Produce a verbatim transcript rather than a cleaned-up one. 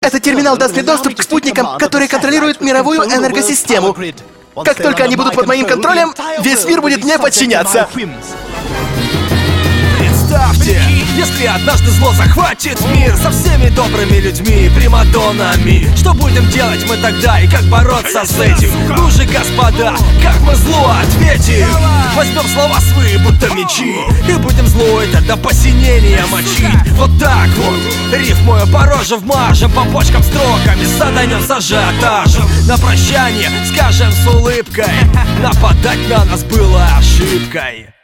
Этот терминал даст мне доступ к спутникам, которые контролируют мировую энергосистему. Как только они будут под моим контролем, весь мир будет мне подчиняться. Представьте, если однажды зло захватит мир со всеми добрыми людьми и примадоннами, что будем делать мы тогда и как бороться с этим? Ну же, господа, как мы зло ответим? Возьмем слова свои, будто мечи, и будем зло это до посинения мочить. Вот так вот, рифмуя по роже вмажем, по почкам строками саданем с ажиотажем. На прощание скажем с улыбкой: нападать на нас было ошибкой.